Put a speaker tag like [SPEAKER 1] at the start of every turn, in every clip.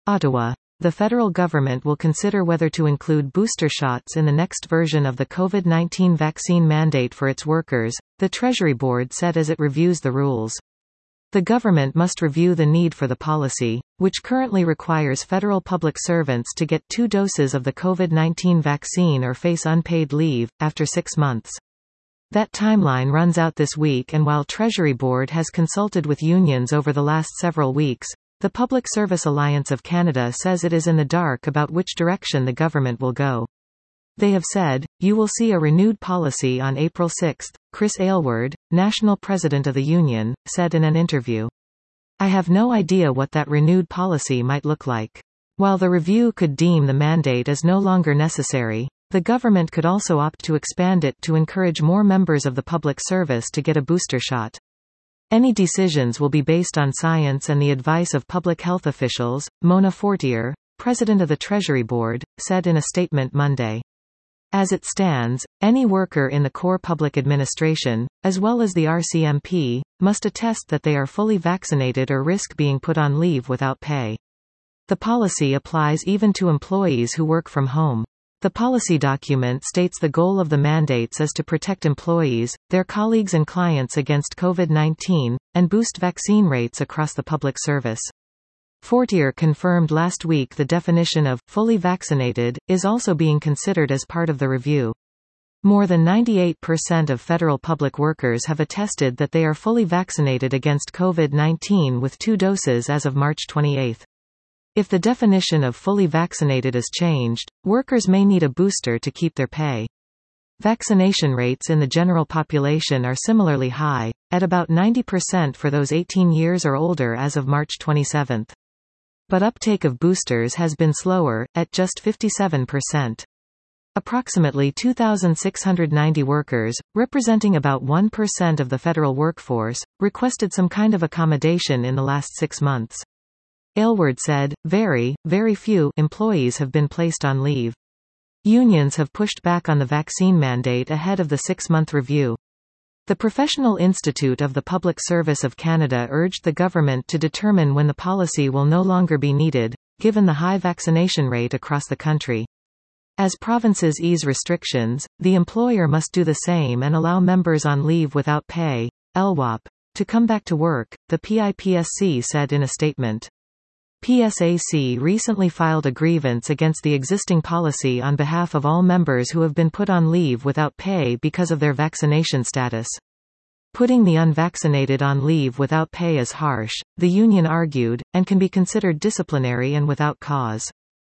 [SPEAKER 1] Ottawa. The federal government will consider whether to include booster shots in the next version of the COVID-19 vaccine mandate for its workers, the Treasury Board said as it reviews the rules. The government must review the need for the policy, which currently requires federal public servants to get 2 doses of the COVID-19 vaccine or face unpaid leave, after 6 months. That timeline runs out this week, and while Treasury Board has consulted with unions over the last several weeks, the Public Service Alliance of Canada says it is in the dark about which direction the government will go. They have said, "You will see a renewed policy on April 6, Chris Aylward, national president of the union, said in an interview. I have no idea what that renewed policy might look like. While the review could deem the mandate as no longer necessary, the government could also opt to expand it to encourage more members of the public service to get a booster shot. Any decisions will be based on science and the advice of public health officials," Mona Fortier, president of the Treasury Board, said in a statement Monday. As it stands, any worker in the core public administration, as well as the RCMP, must attest that they are fully vaccinated or risk being put on leave without pay. The policy applies even to employees who work from home. The policy document states the goal of the mandates is to protect employees, their colleagues and clients against COVID-19, and boost vaccine rates across the public service. Fortier confirmed last week the definition of fully vaccinated is also being considered as part of the review. More than 98% of federal public workers have attested that they are fully vaccinated against COVID-19 with 2 doses as of March 28. If the definition of fully vaccinated is changed, workers may need a booster to keep their pay. Vaccination rates in the general population are similarly high, at about 90% for those 18 years or older as of March 27. But uptake of boosters has been slower, at just 57%. Approximately 2,690 workers, representing about 1% of the federal workforce, requested some kind of accommodation in the last 6 months. Aylward said, very few employees have been placed on leave. Unions have pushed back on the vaccine mandate ahead of the 6-month review. The Professional Institute of the Public Service of Canada urged the government to determine when the policy will no longer be needed, given the high vaccination rate across the country. As provinces ease restrictions, the employer must do the same and allow members on leave without pay, LWOP, to come back to work, the PIPSC said in a statement. PSAC recently filed a grievance against the existing policy on behalf of all members who have been put on leave without pay because of their vaccination status. Putting the unvaccinated on leave without pay is harsh, the union argued, and can be considered disciplinary and without cause.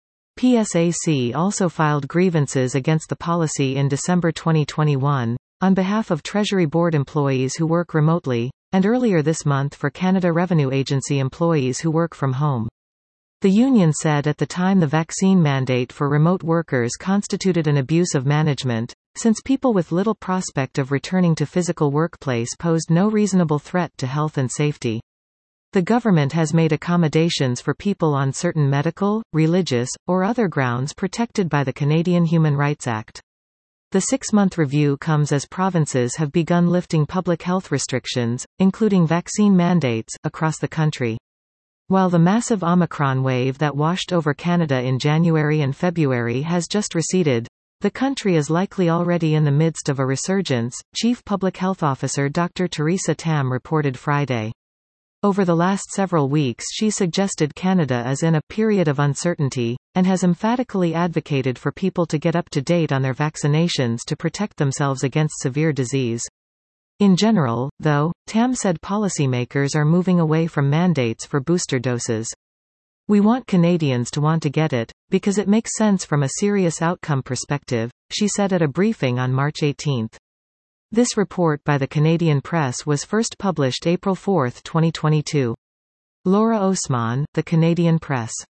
[SPEAKER 1] PSAC also filed grievances against the policy in December 2021, on behalf of Treasury Board employees who work remotely, and earlier this month for Canada Revenue Agency employees who work from home. The union said at the time the vaccine mandate for remote workers constituted an abuse of management, since people with little prospect of returning to physical workplace posed no reasonable threat to health and safety. The government has made accommodations for people on certain medical, religious, or other grounds protected by the Canadian Human Rights Act. The 6-month review comes as provinces have begun lifting public health restrictions, including vaccine mandates, across the country. While the massive Omicron wave that washed over Canada in January and February has just receded, the country is likely already in the midst of a resurgence, Chief Public Health Officer Dr. Theresa Tam reported Friday. Over the last several weeks she suggested Canada is in a period of uncertainty, and has emphatically advocated for people to get up to date on their vaccinations to protect themselves against severe disease. In general, though, Tam said policymakers are moving away from mandates for booster doses. We want Canadians to want to get it, because it makes sense from a serious outcome perspective, she said at a briefing on March 18. This report by the Canadian Press was first published April 4, 2022. Laura Osman, The Canadian Press.